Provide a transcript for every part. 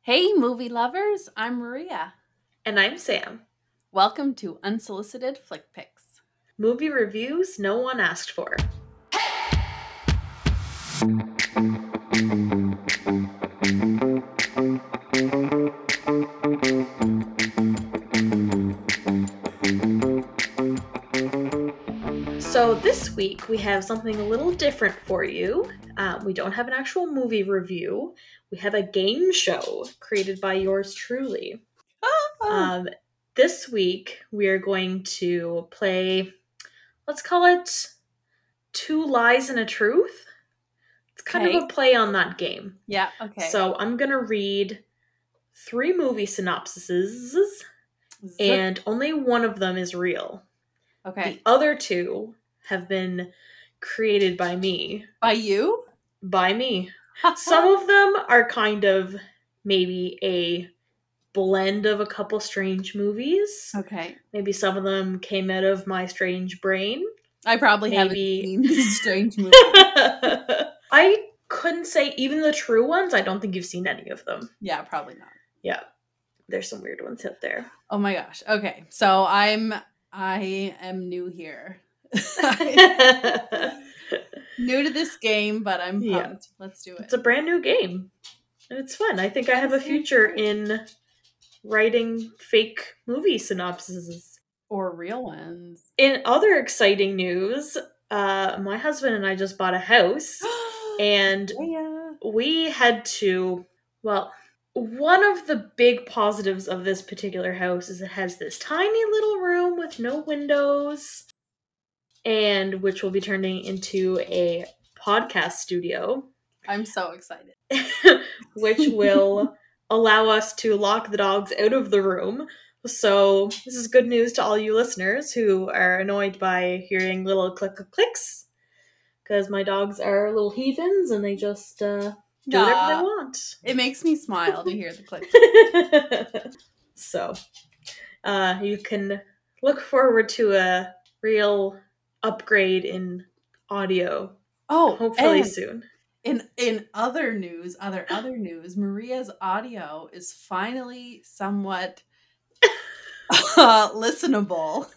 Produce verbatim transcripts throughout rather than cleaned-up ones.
Hey, movie lovers, I'm Maria. And I'm Sam. Welcome to Unsolicited Flick Picks. Movie reviews no one asked for. So this week we have something a little different for you. Um, we don't have an actual movie review. We have a game show created by yours truly. Um, this week we are going to play, let's call it Two Lies and a Truth. It's kind Okay. of a play on that game. Yeah, okay. So I'm going to read three movie synopsises, Zip. and only one of them is real. Okay. The other two have been created by me. By you? By me. Some of them are kind of maybe a blend of a couple strange movies. Okay. Maybe some of them came out of my strange brain. I probably Maybe... haven't seen these strange movies. I couldn't say even the true ones. I don't think you've seen any of them. Yeah, probably not. Yeah. There's some weird ones out there. Oh my gosh. Okay. So I'm I am new here. New to this game, but I'm pumped. Yeah. Let's do it. It's a brand new game. And it's fun. I think I have a future in writing fake movie synopsises. Or real ones. In other exciting news, uh, my husband and I just bought a house. And yeah. we had to, well, one of the big positives of this particular house is it has this tiny little room with no windows, and which will be turning into a podcast studio. I'm so excited. Which will allow us to lock the dogs out of the room. So this is good news to all you listeners who are annoyed by hearing little click clicks, because my dogs are little heathens and they just uh, do whatever they want. It makes me smile to hear the click. So uh, you can look forward to a real upgrade in audio. Oh, hopefully soon. In in other news, other other news, Maria's audio is finally somewhat uh, listenable.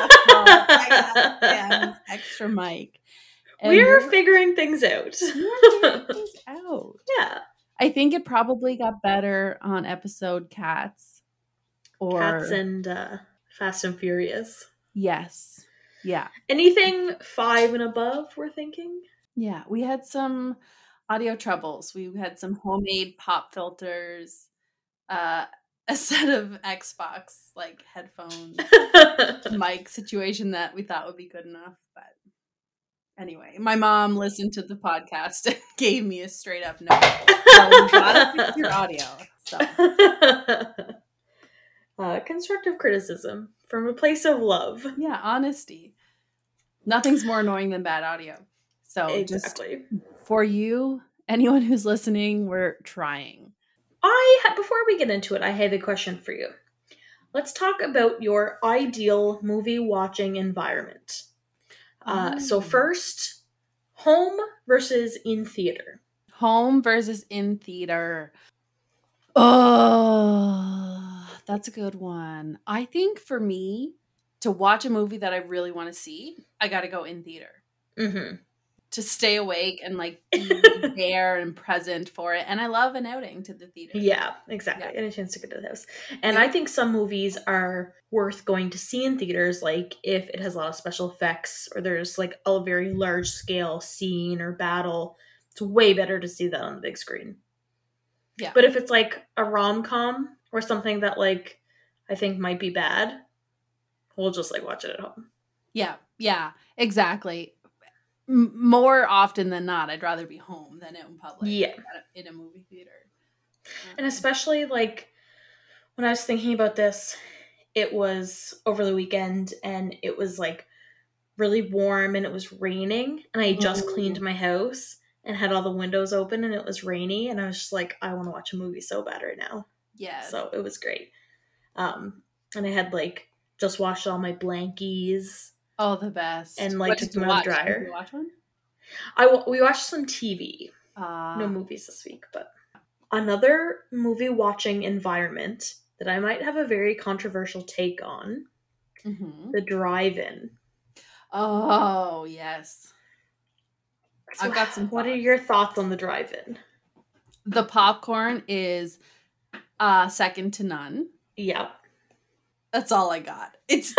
uh, extra mic. And we're, we're figuring things out. We're figuring things out. Yeah. I think it probably got better on episode Cats. Or Cats and uh, Fast and Furious. Yes. Yeah. Anything five and above, we're thinking? Yeah. We had some audio troubles. We had some homemade pop filters, uh, a set of Xbox like headphone mic situation that we thought would be good enough. But anyway, my mom listened to the podcast and gave me a straight up no. So we gotta fix your audio. So uh, constructive criticism from a place of love. Yeah, honesty. Nothing's more annoying than bad audio. So exactly. Just for you, anyone who's listening, we're trying. I ha- before we get into it, I have a question for you. Let's talk about your ideal movie watching environment. Uh, oh. So first, home versus in theater. Home versus in theater. Oh, that's a good one. I think for me, to watch a movie that I really want to see, I got to go in theater. Mm-hmm. To stay awake and like be there and present for it. And I love an outing to the theater. Yeah, exactly. Yeah. And a chance to go to the house. And yeah. I think some movies are worth going to see in theaters, like if it has a lot of special effects or there's like a very large scale scene or battle. It's way better to see that on the big screen. Yeah. But if it's like a rom-com or something that like I think might be bad, we'll just like watch it at home. Yeah, yeah, exactly. More often than not, I'd rather be home than in public. Yeah. In a movie theater. And especially, like, when I was thinking about this, it was over the weekend, and it was, like, really warm, and it was raining, and I just mm. cleaned my house, and had all the windows open, and it was rainy, and I was just like, I want to watch a movie so bad right now. Yes. So it was great. Um, and I had, like, just washed all my blankies. Oh, the best. And, like, what took did you them out watch? of the dryer. Did you watch one? I, we watched some T V. Uh, no movies this week, but... Another movie watching environment that I might have a very controversial take on, Mm-hmm. the drive-in. Oh, yes. So I've got some What thoughts. are your thoughts on the drive-in? The popcorn is uh, second to none. Yep. That's all I got. It's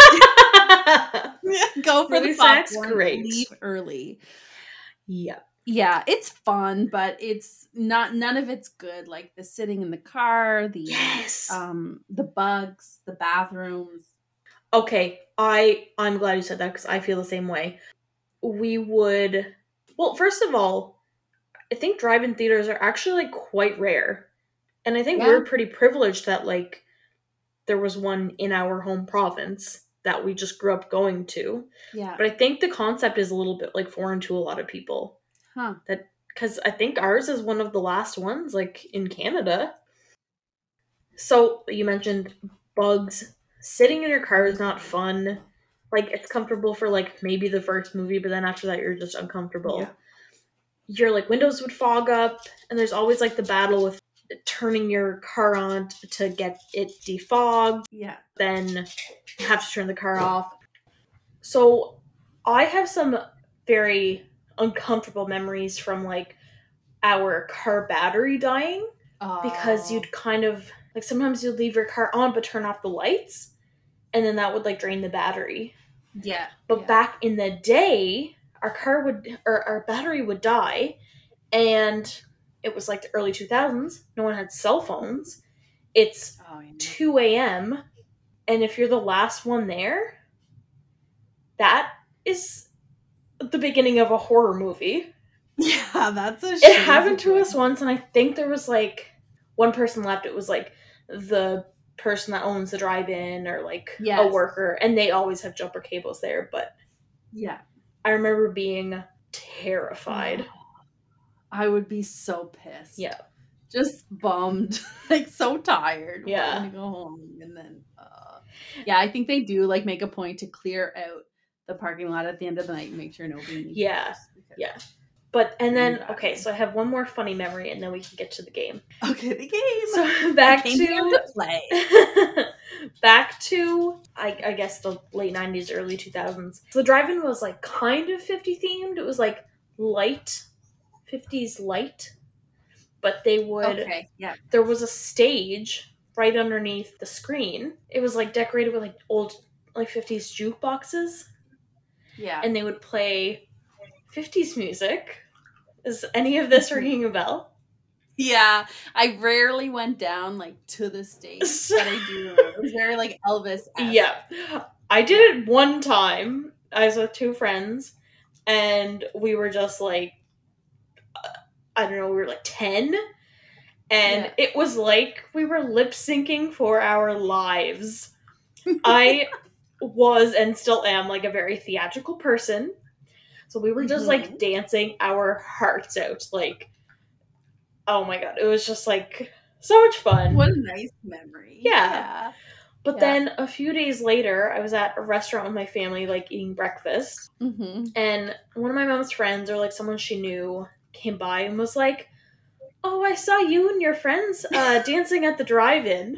go for Movie the snacks, popcorn. great. Leave early. Yep. Yeah, it's fun, but it's not. None of it's good. Like the sitting in the car, the Yes. um, the bugs, the bathrooms. Okay, I I'm glad you said that because I feel the same way. We would. Well, first of all, I think drive-in theaters are actually like quite rare, and I think Yeah. we're pretty privileged that like there was one in our home province that we just grew up going to. Yeah. But I think the concept is a little bit like foreign to a lot of people. Huh. That because I think ours is one of the last ones like in Canada. So you mentioned bugs. Sitting in your car is not fun. Like it's comfortable for like maybe the first movie, but then after that you're just uncomfortable. Yeah. Your like windows would fog up, and there's always like the battle with turning your car on to get it defogged. Yeah. Then you have to turn the car off. So I have some very uncomfortable memories from like our car battery dying because Oh. you'd kind of like sometimes you'd leave your car on but turn off the lights, and then that would like drain the battery. Yeah. But yeah. back in the day, our car would or our battery would die, and it was like the early two thousands. No one had cell phones. It's Oh, yeah. two a.m. and if you're the last one there, that is the beginning of a horror movie. Yeah, that's a It happened to us once, and I think there was like one person left. It was like the person that owns the drive-in or like Yes. a worker, and they always have jumper cables there. But yeah, I remember being terrified. I would be so pissed. Yeah. Just bummed, like so tired. Yeah. Wanting to go home, and then uh, yeah, I think they do like make a point to clear out the parking lot at the end of the night and make sure nobody needs Yeah, yeah. But and then Battery. okay, so I have one more funny memory, and then we can get to the game. Okay, the game. So back Came to here to play. back to I, I guess the late nineties, early two thousands. So the drive-in was like kind of fifty themed. It was like light fifties light, but they would. Okay, yeah. There was a stage right underneath the screen. It was like decorated with like old like fifties jukeboxes. Yeah. And they would play fifties music. Is any of this ringing a bell? Yeah, I rarely went down like to the stage, but I do remember it was very like Elvis. Yeah, I did it one time. I was with two friends, and we were just like, uh, I don't know, we were like ten, and Yeah. it was like we were lip syncing for our lives. I was and still am like a very theatrical person. So we were just, like, dancing our hearts out. Like, oh my god. It was just, like, so much fun. What a nice memory. Yeah. yeah. But Yeah. then a few days later, I was at a restaurant with my family, like, eating breakfast. Mm-hmm. And one of my mom's friends, or, like, someone she knew, came by and was like, oh, I saw you and your friends uh, dancing at the drive-in.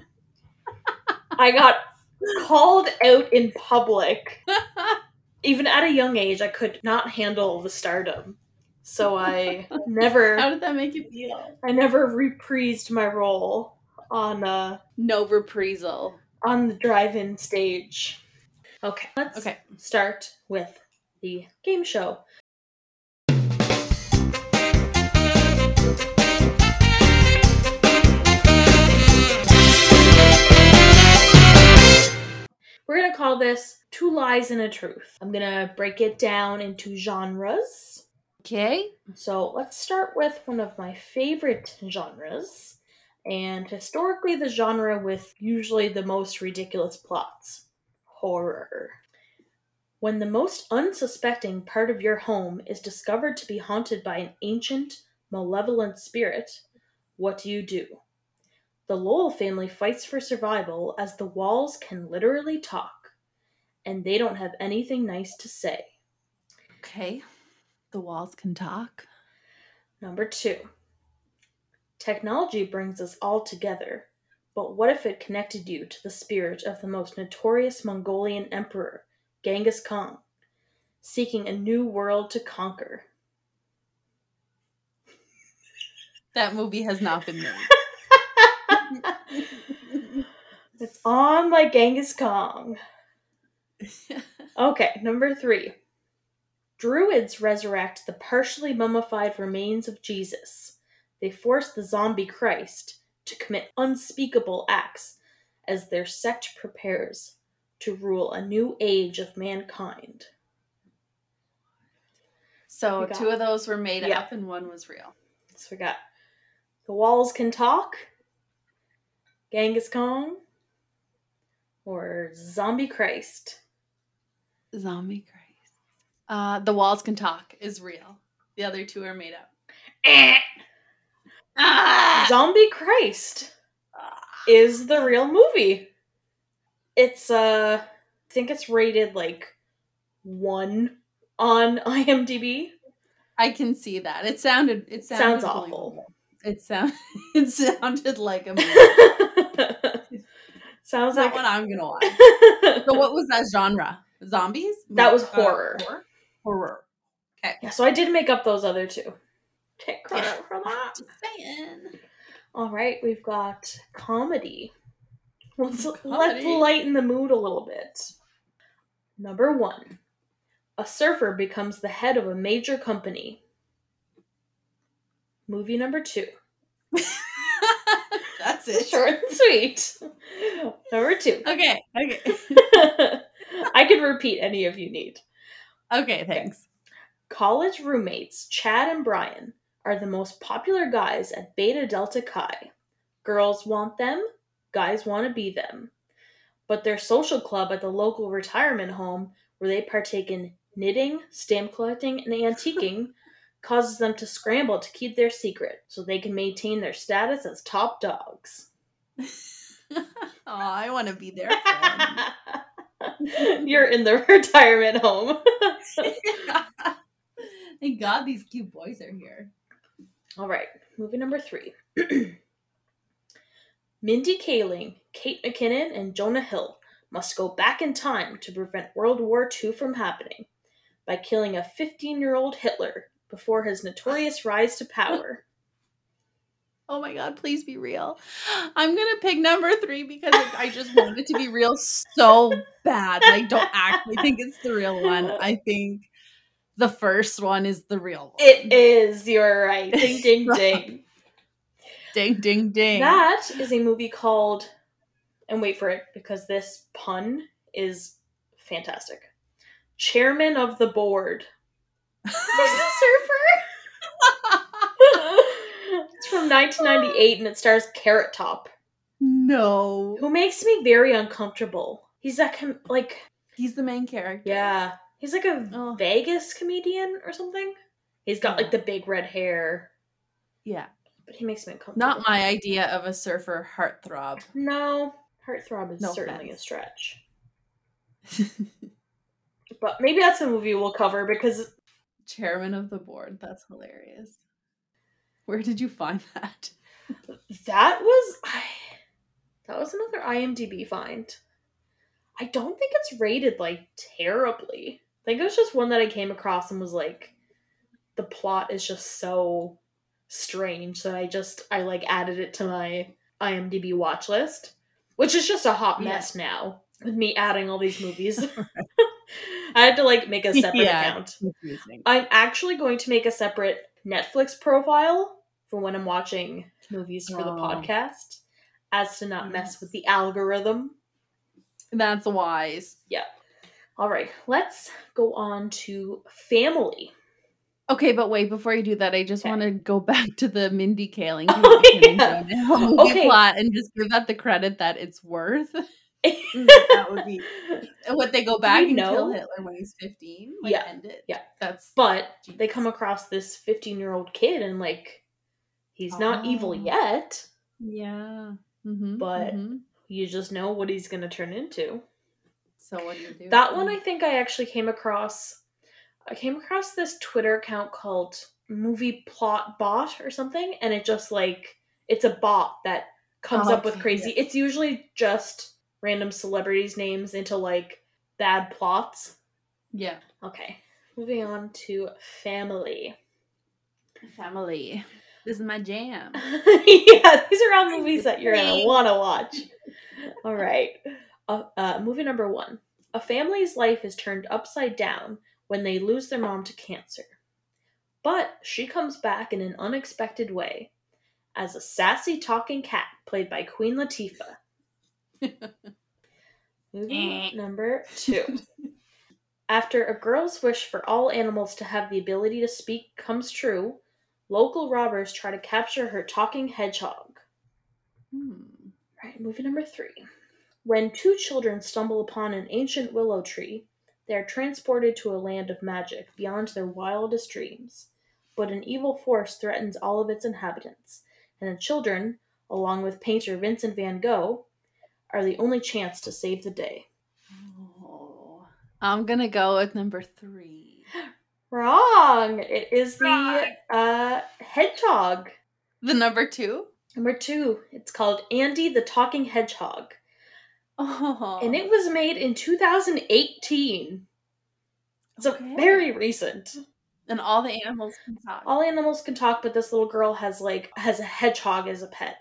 I got called out in public. Even at a young age, I could not handle the stardom. So I never... How did that make you feel? I never reprised my role on uh No reprisal. on the drive-in stage. Okay, let's Okay. start with the game show. We're going to call this Two Lies and a Truth. I'm going to break it down into genres. Okay. So let's start with one of my favorite genres, and historically the genre with usually the most ridiculous plots. Horror. When the most unsuspecting part of your home is discovered to be haunted by an ancient, malevolent spirit, what do you do? The Lowell family fights for survival as the walls can literally talk, and they don't have anything nice to say. Okay. The walls can talk. Number two. Technology brings us all together, but what if it connected you to the spirit of the most notorious Mongolian emperor, Genghis Khan, seeking a new world to conquer? That movie has not been made. It's on like Genghis Khan. Okay, number three. Druids resurrect the partially mummified remains of Jesus. They force the zombie Christ to commit unspeakable acts as their sect prepares to rule a new age of mankind. So two of those were made yeah. up and one was real. So we got The Walls Can Talk, Genghis Khan, or Zombie Christ. Zombie Christ. Uh, The Walls Can Talk is real. The other two are made up. ah! Zombie Christ ah. is the real movie. It's, uh, I think it's rated like one on IMDb. I can see that. It sounded, it sounded sounds awful. It sound, it sounded like a movie. Sounds Not like what I'm gonna watch. So what was that genre? Zombies? That was horror. Uh, horror. Horror. Okay. Yeah, so I did make up those other two. Take credit yeah. for that. Just saying. All right, we've got comedy. Let's, comedy. let's lighten the mood a little bit. Number one. A surfer becomes the head of a major company. Movie number two. That's it. Short and sweet. Number two. Okay, okay. I can repeat any of you need. Okay, thanks. Okay. College roommates Chad and Brian are the most popular guys at Beta Delta Chi. Girls want them, guys want to be them. But their social club at the local retirement home, where they partake in knitting, stamp collecting, and antiquing, causes them to scramble to keep their secret so they can maintain their status as top dogs. Oh, I want to be their friend. You're in the retirement home. Thank God these cute boys are here. All right, movie number three. Mindy Kaling, Kate McKinnon, and Jonah Hill must go back in time to prevent World War Two from happening by killing a fifteen-year-old Hitler before his notorious rise to power. Oh my God, please be real. I'm going to pick number three because I just want it to be real so bad. I don't actually think it's the real one. I think the first one is the real one. It is. You're right. Ding, ding, ding. Ding, ding, ding. That is a movie called, and wait for it because this pun is fantastic. Chairman of the Board. Is this a surfer? It's from nineteen ninety-eight and it stars Carrot Top. No. Who makes me very uncomfortable. He's that, com- like... He's the main character. Yeah. He's like a oh. Vegas comedian or something. He's got, yeah. like, the big red hair. Yeah. But he makes me uncomfortable. Not my idea of a surfer heartthrob. No. Heartthrob is no certainly offense. a stretch. But maybe that's a movie we'll cover because... Chairman of the Board. That's hilarious. Where did you find that? That was... I, that was another IMDb find. I don't think it's rated, like, terribly. I think it was just one that I came across and was like, the plot is just so strange that I just, I, like, added it to my IMDb watch list. Which is just a hot mess yeah. now. With me adding all these movies. I had to, like, make a separate yeah, account. I'm actually going to make a separate Netflix profile for when I'm watching movies for oh. the podcast, as to not yes. mess with the algorithm. That's wise. Yeah. All right, let's go on to family. Okay, but wait, before you do that, I just okay. want to go back to the Mindy Kaling oh, yeah. okay. plot and just give that the credit that it's worth. That would be what they go back and know? kill Hitler when he's fifteen. Like, yeah, end it. Yeah, that's. But geez. They come across this fifteen-year-old kid, and like, he's not oh. evil yet. Yeah, mm-hmm, but mm-hmm. you just know what he's going to turn into. So what do you do? That one, I think I actually came across. I came across this Twitter account called Movie Plot Bot or something, and it just like It's a bot that comes Oh, up with okay, crazy. yeah. It's usually just random celebrities' names into like bad plots. Yeah. Okay. Moving on to Family. Family. This is my jam. Yeah, these are all movies that you're gonna Thanks. want to watch. All right. Uh, uh, movie number one. A family's life is turned upside down when they lose their mom to cancer. But she comes back in an unexpected way as a sassy talking cat played by Queen Latifah. Movie number two. After a girl's wish for all animals to have the ability to speak comes true, local robbers try to capture her talking hedgehog. Hmm. Right, movie number three. When two children stumble upon an ancient willow tree, they are transported to a land of magic beyond their wildest dreams. But an evil force threatens all of its inhabitants, and the children, along with painter Vincent van Gogh, are the only chance to save the day. Oh, I'm gonna go with number three. Wrong! It is the uh, hedgehog. The number two? Number two. It's called Andy the Talking Hedgehog. Oh. And it was made in two thousand eighteen. So Okay. very recent. And all the animals can talk. All animals can talk, but this little girl has like has a hedgehog as a pet.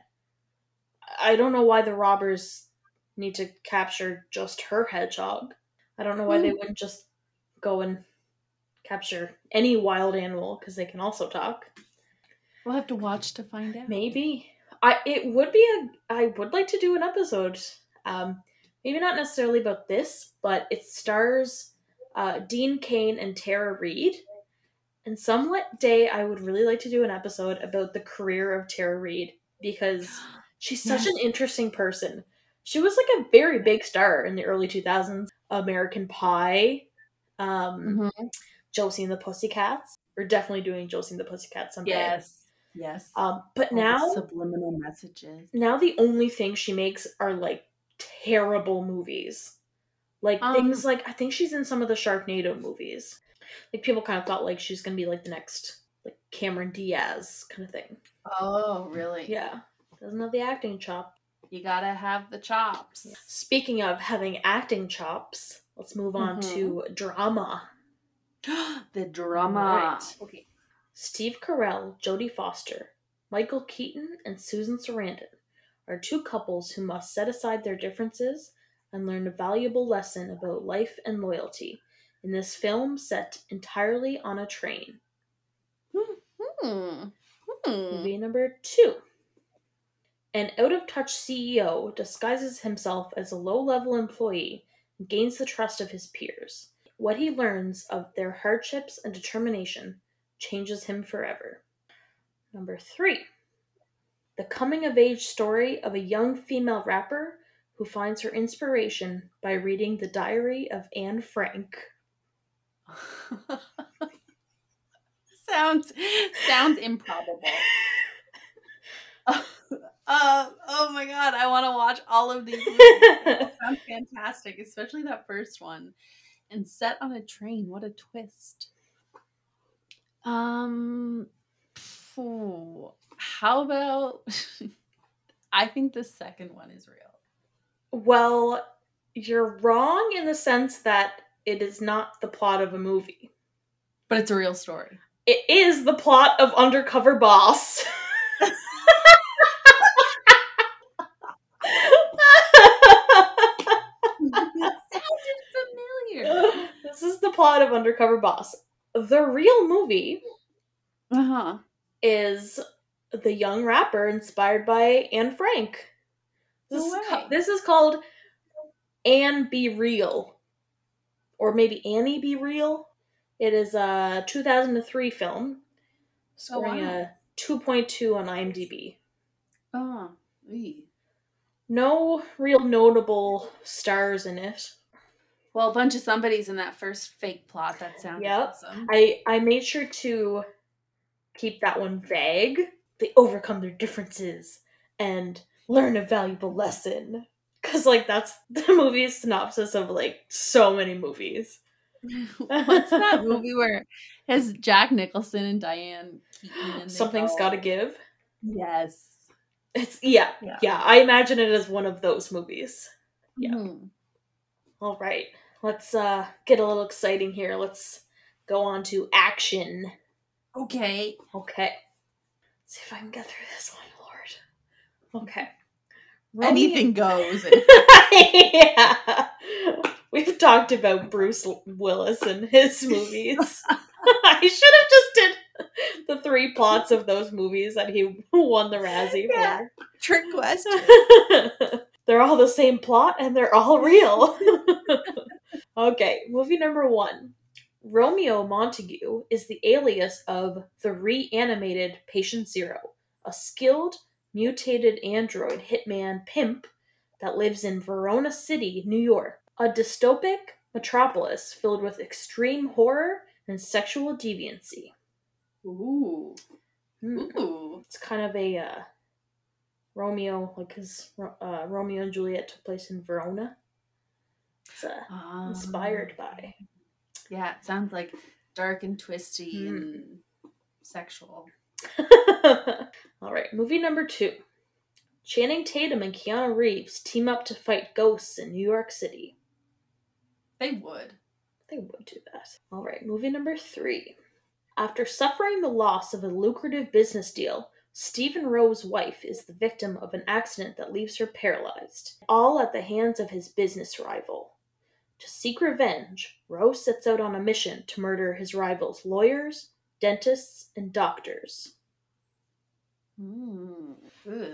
I don't know why the robbers need to capture just her hedgehog. I don't know why they wouldn't just go and capture any wild animal because they can also talk. We'll have to watch to find out. Maybe. I it would be a I would like to do an episode. Um maybe not necessarily about this, but it stars uh, Dean Cain and Tara Reid. And some day I would really like to do an episode about the career of Tara Reid because she's such Yes. an interesting person. She was like a very big star in the early two thousands. American Pie, um, Mm-hmm. Josie and the Pussycats. We're definitely doing Josie and the Pussycats someday. Yes. Yes. Um, but All the now, subliminal messages. now the only thing she makes are like terrible movies. Like Um, things like I think she's in some of the Sharknado movies. Like people kind of thought like she's gonna be like the next like Cameron Diaz kind of thing. Oh, really? Yeah, doesn't have the acting chop. You gotta have the chops. Yeah. Speaking of having acting chops, let's move on Mhm. to drama. The drama. Right. Okay. Steve Carell, Jodie Foster, Michael Keaton, and Susan Sarandon are two couples who must set aside their differences and learn a valuable lesson about life and loyalty in this film set entirely on a train. Hmm. Hmm. Movie number two. An out-of-touch C E O disguises himself as a low-level employee and gains the trust of his peers. What he learns of their hardships and determination changes him forever. Number three. The coming-of-age story of a young female rapper who finds her inspiration by reading the diary of Anne Frank. sounds sounds improbable. uh, uh, oh my god, I want to watch all of these movies. It sounds fantastic, especially that first one. And set on a train, what a twist. Um, phew, how about? I think the second one is real. Well, you're wrong in the sense that it is not the plot of a movie. But it's a real story. It is the plot of Undercover Boss. It sounded familiar. This is the plot of Undercover Boss. The real movie Uh-huh. is the young rapper inspired by Anne Frank. This, No is, way. ca- this is called Anne Be Real. Or maybe Annie Be Real. It is a two thousand three film, scoring wow. a two point two on IMDb. Oh, ee. No real notable stars in it. Well, a bunch of somebodies in that first fake plot. That sounded Yep. awesome. I, I made sure to keep that one vague. They overcome their differences and learn a valuable lesson. Because, like, that's the movie synopsis of, like, so many movies. What's that movie where it has Jack Nicholson and Diane Keaton? And Something's go... Gotta Give. Yes. It's yeah, Yeah. yeah. I imagine it as one of those movies. Yeah. Mm-hmm. All right. Let's uh get a little exciting here. Let's go on to action. Okay. Okay. Let's see if I can get through this one, Lord. Okay. Anything goes. Yeah. We've talked about Bruce Willis and his movies. I should have just did the three plots of those movies that he won the Razzie Yeah. for. Trick question. They're all the same plot and they're all real. Okay, movie number one. Romeo Montague is the alias of the reanimated Patient Zero, a skilled, mutated android hitman pimp that lives in Verona City, New York, a dystopic metropolis filled with extreme horror and sexual deviancy. Ooh. Hmm. Ooh. It's kind of a uh, Romeo, like his uh, Romeo and Juliet took place in Verona. It's uh, Um, inspired by. Yeah, it sounds like dark and twisty Hmm. and sexual. All right, movie number two. Channing Tatum and Keanu Reeves team up to fight ghosts in New York City. They would. They would do that. All right, movie number three. After suffering the loss of a lucrative business deal, Stephen Rowe's wife is the victim of an accident that leaves her paralyzed, all at the hands of his business rival. To seek revenge, Rowe sets out on a mission to murder his rival's lawyers, dentists, and doctors. Mm. Ugh.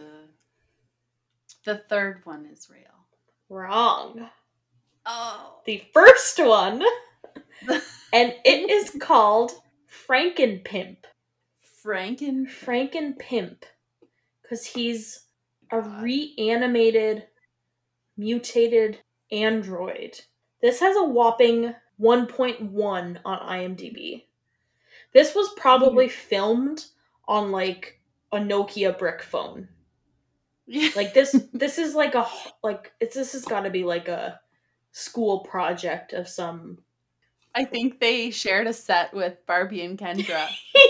The third one is real. Wrong. Oh. The first one, and it is called Frankenpimp. Franken. Frankenpimp. Because he's a reanimated, mutated android. This has a whopping one point one on IMDb. This was probably filmed on like a Nokia brick phone. Yeah. Like this this is like a like it's this has got to be like a school project of some. I think they shared a set with Barbie and Kendra.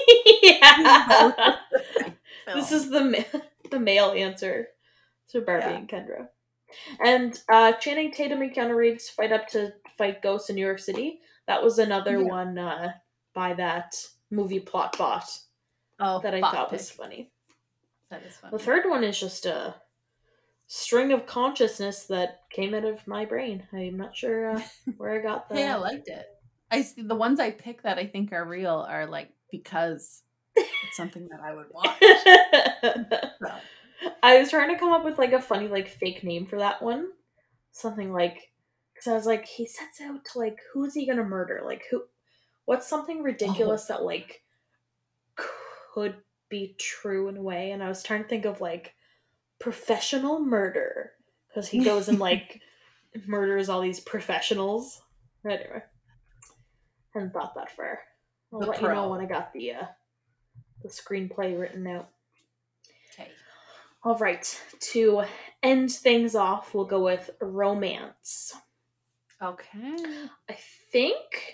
Yeah. This is the ma- the male answer to Barbie Yeah. and Kendra. And uh, Channing Tatum and Keanu Reeves fight up to fight ghosts in New York City. That was another Yeah. one uh, by that movie plot bot Oh, that I bot thought pic. was funny. That is funny. The third one is just a string of consciousness that came out of my brain. I'm not sure uh, where I got that. Hey, I liked it. I see the ones I pick that I think are real are like because it's something that I would watch. So. I was trying to come up with like a funny like fake name for that one. Something like, because I was like, he sets out to like, who is he gonna murder? Like who? What's something ridiculous Oh. that like could be true in a way? And I was trying to think of like professional murder because he goes and like murders all these professionals. Anyway, hadn't thought that far. I'll The let you know pro. when I got the uh, the screenplay written out. Okay. All right, to end things off, we'll go with romance. Okay. I think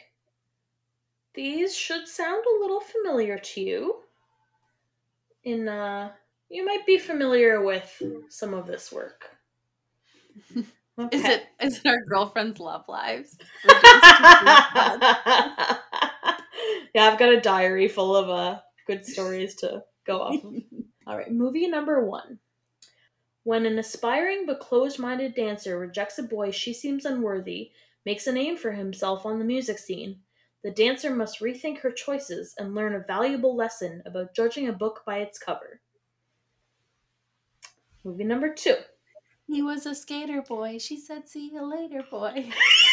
these should sound a little familiar to you. In uh, you might be familiar with some of this work. Okay. Is it is it our girlfriend's love lives? Yeah, I've got a diary full of uh good stories to go off of. All right, movie number one. When an aspiring but closed-minded dancer rejects a boy she seems unworthy, makes a name for himself on the music scene, the dancer must rethink her choices and learn a valuable lesson about judging a book by its cover. Movie number two. He was a skater boy. She said, "See you later, boy."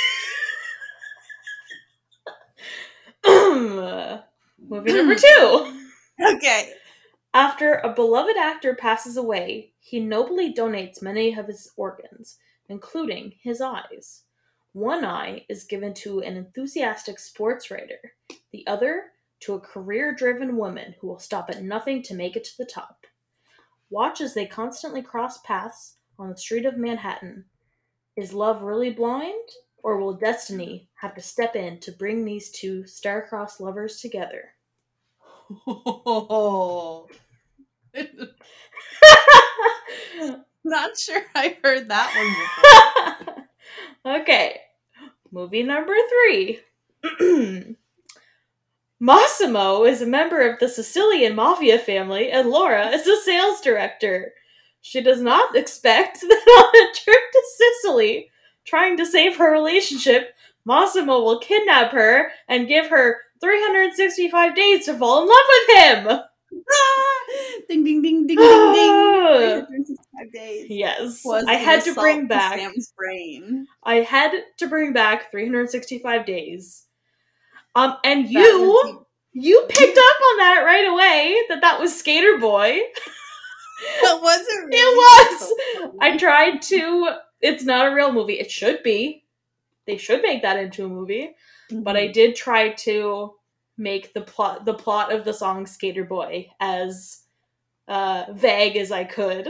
Movie number two. Okay. After a beloved actor passes away, he nobly donates many of his organs, including his eyes. One eye is given to an enthusiastic sports writer, the other to a career-driven woman who will stop at nothing to make it to the top. Watch as they constantly cross paths on the street of Manhattan. Is love really blind, or will destiny have to step in to bring these two star-crossed lovers together? Oh. Not sure I heard that one before. Okay. Movie number three. Massimo is a member of the Sicilian mafia family, and Laura is a sales director. She does not expect that on a trip to Sicily, trying to save her relationship, Massimo will kidnap her and give her three hundred sixty-five days to fall in love with him! Ding, ding, ding, ding, ding, ding. three hundred sixty-five days. Yes. Was I had to bring in back... Sam's brain. I had to bring back three hundred sixty-five days. Um, and That you... was- You picked up on that right away, that that was Skater Boy. That wasn't really It was! so I tried to... It's not a real movie. It should be. They should make that into a movie. But I did try to make the plot the plot of the song Skater Boy as uh, vague as I could.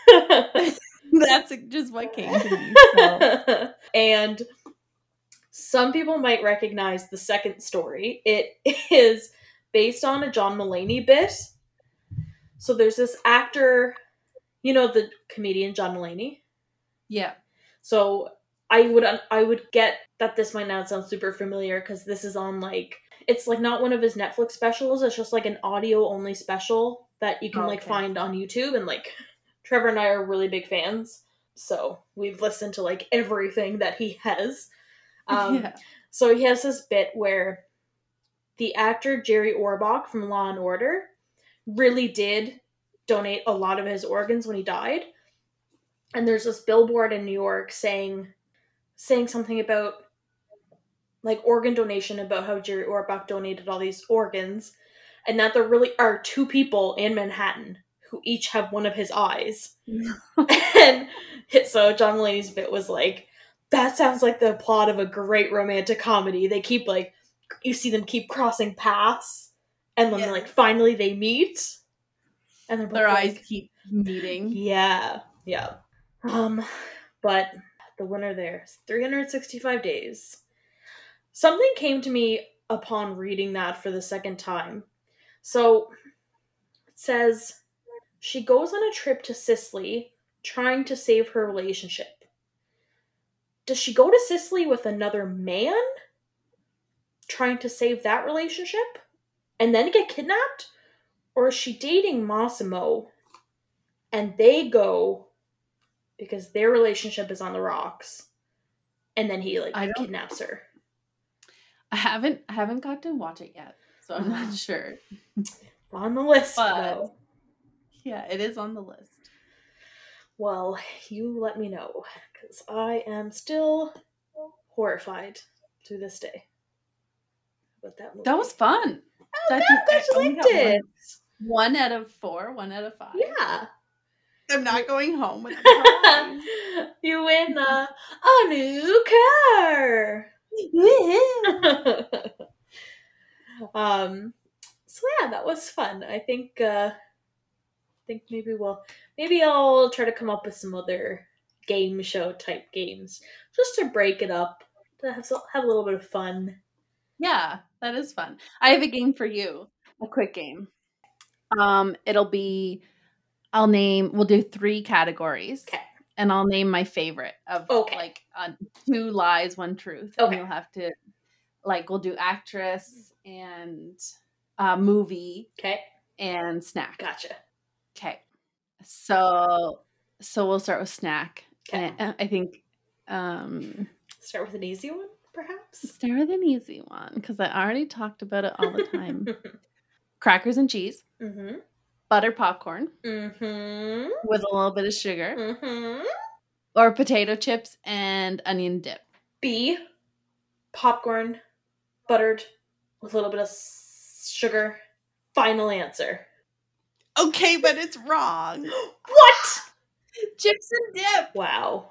That's just what came to me. So. And some people might recognize the second story. It is based on a John Mulaney bit. So there's this actor, you know, the comedian John Mulaney? Yeah. So I would I would get that this might not sound super familiar because this is on like, it's like not one of his Netflix specials. It's just like an audio only special that you can Okay. like find on YouTube. And like Trevor and I are really big fans. So we've listened to like everything that he has. Um, yeah. So he has this bit where the actor Jerry Orbach from Law and Order really did donate a lot of his organs when he died. And there's this billboard in New York saying saying something about like organ donation, about how Jerry Orbach donated all these organs, and that there really are two people in Manhattan who each have one of his eyes. And so John Mulaney's bit was like, that sounds like the plot of a great romantic comedy. They keep like, you see them keep crossing paths, and then Yeah. like finally they meet, and they're both Their like, eyes keep meeting. yeah, yeah. Um, but the winner there is three hundred sixty-five days. Something came to me upon reading that for the second time. So it says she goes on a trip to Sicily trying to save her relationship. Does she go to Sicily with another man trying to save that relationship and then get kidnapped? Or is she dating Massimo and they go because their relationship is on the rocks and then he like I don't- kidnaps her? I haven't I haven't got to watch it yet, so I'm not sure. On the list, But- though. Yeah, it is on the list. Well, you let me know, because I am still horrified to this day about that movie. That was fun. Oh, I good, think glad I you only liked got it. One out of four, one out of five. Yeah. I'm not going home with the You win uh, a new car. um. So yeah, that was fun. I think. Uh, I think maybe we'll maybe I'll try to come up with some other game show type games just to break it up, to have so- have a little bit of fun. Yeah, that is fun. I have a game for you. A quick game. Um, it'll be I'll name we'll do three categories. Okay. And I'll name my favorite of Okay. like uh, two lies, one truth. And Okay. you'll have to like we'll do actress and uh, movie Okay. and snack. Gotcha. Okay. So so we'll start with snack. Okay. And I think um Start with an easy one, perhaps. start with an easy one because I already talked about it all the time. Crackers and cheese, mm-hmm. butter popcorn Mm-hmm. with a little bit of sugar, Mm-hmm. or potato chips and onion dip. B. Popcorn, buttered, with a little bit of s- sugar. Final answer. Okay, but it's wrong. What? Chips and dip. Wow.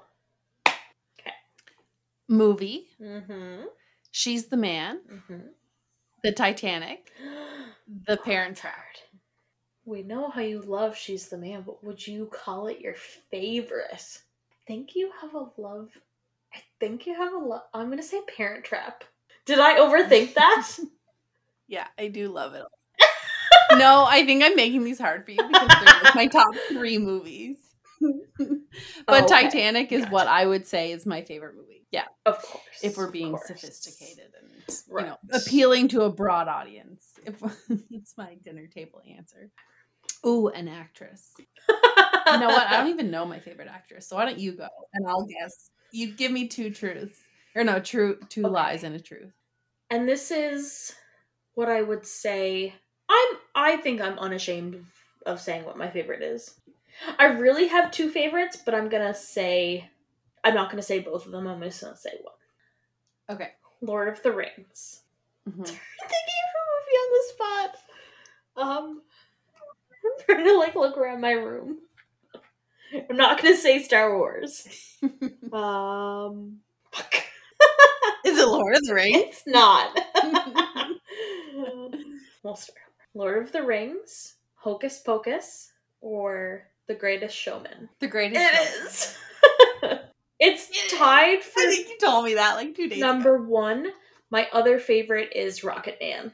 Movie, Mm-hmm. She's the Man, Mm-hmm. The Titanic, The Parent Trap. We know how you love She's the Man, but would you call it your favorite? I think you have a love. I think you have a love. I'm gonna say Parent Trap. Did I overthink that? Yeah, I do love it. No, I think I'm making these hard for you because they're like my top three movies. But Okay, Titanic is gotcha. what I would say is my favorite movie. Yeah. Of course. If we're of being course. sophisticated and Right. you know appealing to a broad audience. If it's my dinner table answer. Ooh, an actress. You know what? I don't even know my favorite actress. So why don't you go and I'll guess. You give me two truths. Or no, true two Okay. lies and a truth. And this is what I would say. I'm I think I'm unashamed of, of saying what my favorite is. I really have two favorites, but I'm gonna say I'm not gonna say both of them. I'm just gonna say one. Okay. Lord of the Rings. Mm-hmm. Thinking of a movie on the spot. Um, I'm trying to like look around my room. I'm not gonna say Star Wars. um, fuck. Is it Lord of the Rings? It's not. We'll start. Lord of the Rings, Hocus Pocus, or The Greatest Showman. The Greatest It Showman. is. It's tied for I think you told me that like two days number ago. one. My other favorite is Rocket Man.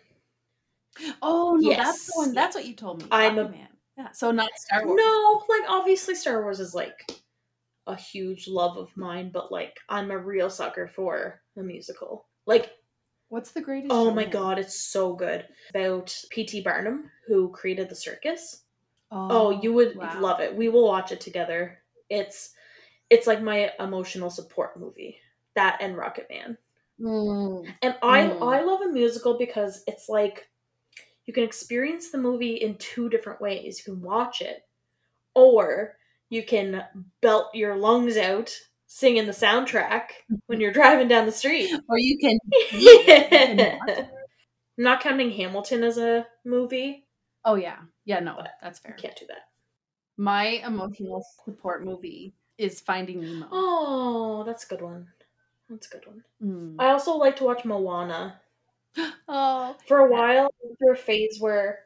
Oh no, Yes, that's the one. yeah. That's what you told me. I'm Rocket a- Man. Yeah. So not Star Wars. No, like obviously Star Wars is like a huge love of mine, but like I'm a real sucker for a musical. Like, What's The Greatest oh Showman? my god, it's so good. About P T Barnum, who created the circus. Oh, Oh, you would wow. love it. We will watch it together. It's it's like my emotional support movie. That and Rocket Man. Mm. And I Mm. I love a musical because it's like you can experience the movie in two different ways. You can watch it, or you can belt your lungs out singing the soundtrack when you're driving down the street. Or you can, you can watch it. I'm not counting Hamilton as a movie. Oh yeah. Yeah, no, But that's fair. I can't do that. My emotional support movie is Finding Nemo. Oh, that's a good one. That's a good one. Mm. I also like to watch Moana. Oh. For a while, I went through a phase where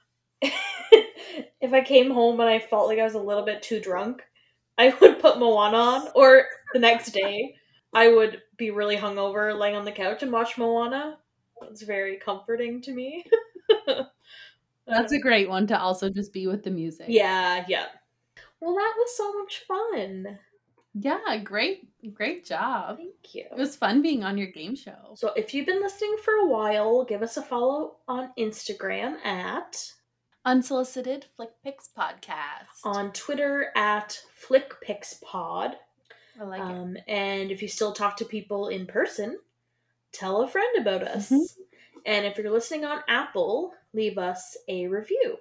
if I came home and I felt like I was a little bit too drunk, I would put Moana on, or the next day, I would be really hungover, laying on the couch and watch Moana. It's very comforting to me. That's a great one to also just be with the music. Yeah, yeah. Well, that was so much fun. Yeah, great, great job. Thank you. It was fun being on your game show. So if you've been listening for a while, give us a follow on Instagram at Unsolicited Flick Picks Podcast. On Twitter at FlickPicksPod. I like um, it. And if you still talk to people in person, tell a friend about us. Mm-hmm. And if you're listening on Apple, leave us a review.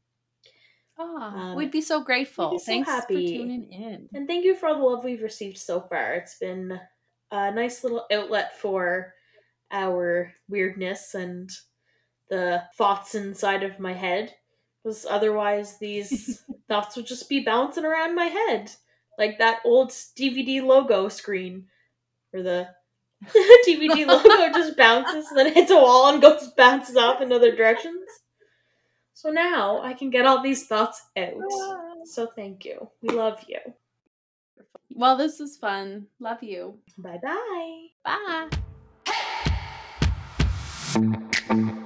Oh, Um, we'd be so grateful. we'd be so Thanks happy. for tuning in. And thank you for all the love we've received so far. It's been a nice little outlet for our weirdness and the thoughts inside of my head. Because otherwise these thoughts would just be bouncing around my head. Like that old D V D logo screen where the D V D logo just bounces and then hits a wall and goes bounces off in other directions. So now I can get all these thoughts out. So thank you. We love you. Well, this was fun. Love you. Bye-bye. Bye.